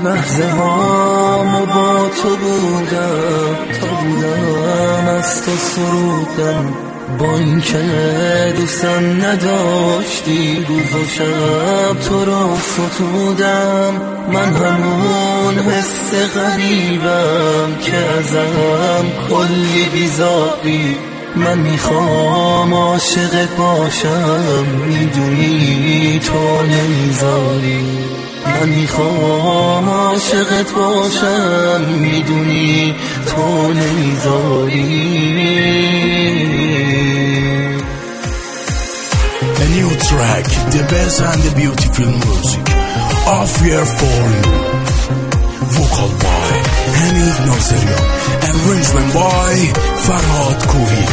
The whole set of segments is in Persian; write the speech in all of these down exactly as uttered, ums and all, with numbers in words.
لحظه هامو با تو بودم، تا بودم از تو سرودم، با این که دوستم نداشتی، روز و شب تو رو ستودم. من همون حس غریبم که ازم کلی بیزاری، من میخوام عاشقت باشم، میدونی تو نمیذاری. من میخوام عاشقت باشم، میدونی تو نمیذاری. A new track, the best and the beautiful music of Fear for You. Vocal by Hamid Nazarian, arrangement by Farhad Kohi.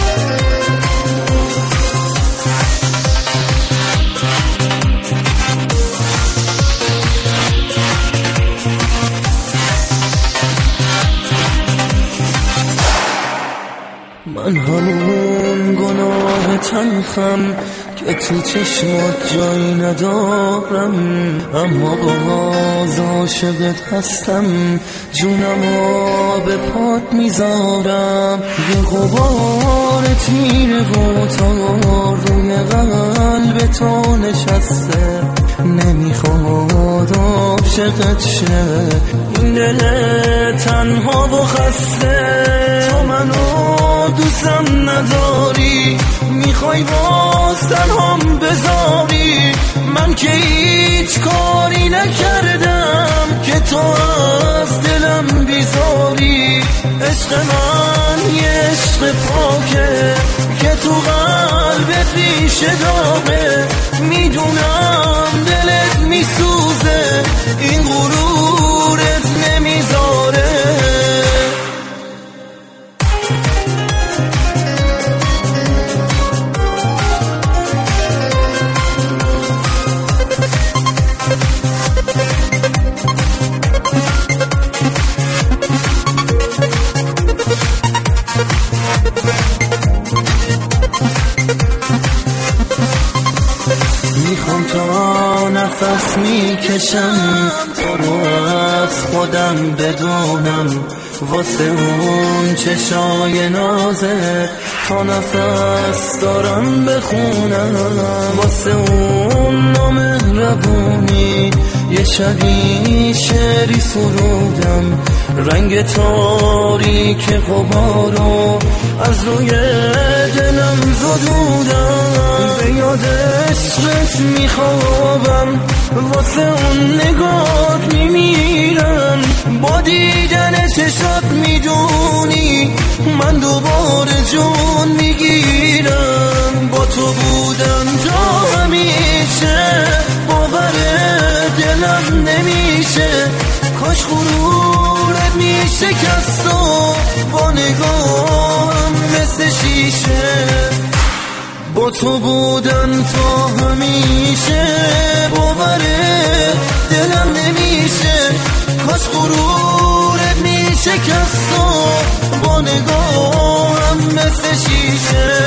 من همون گناه تنخم که تو چشمات جایی ندارم، اما باز عاشقت هستم، جونمو به پات میذارم. یه غبار تیره و تار روی قلب تو نشسته، نمیخواد عاشقت شه این دل تنها و خسته. تو منو دوستم نداری، میخوای باز تنهام بذاری، من که هیچ کاری نکردم که تو از دلم بیزاری. عشق من یه عشق پاکه که تو قلبت ریشه داره، میدونم دلت میسوزه، این غرورت نمیذاره. میخوام تا نفس میکشم تو رو از خودم بدونم، واسه اون چشای نازه تا نفس دارم بخونم، واسه اون نامهربونی یه شبی شعری سرودم، رنگ تاریک غبارو از روی دلم زدودم. به یاد عشقت میخوابم، واسه اون نگات میمیرم، با دیدن چشات میدونی من دوباره جون میگیرم. با تو بودم تا همیشه، باور دلم نمیشه، کاش غرورت میشکست و با نگاهم مثل شیشه. با تو بودن تا همیشه، باور دلم نمیشه، کاش غرورت میشکست و با نگاهم مثل شیشه.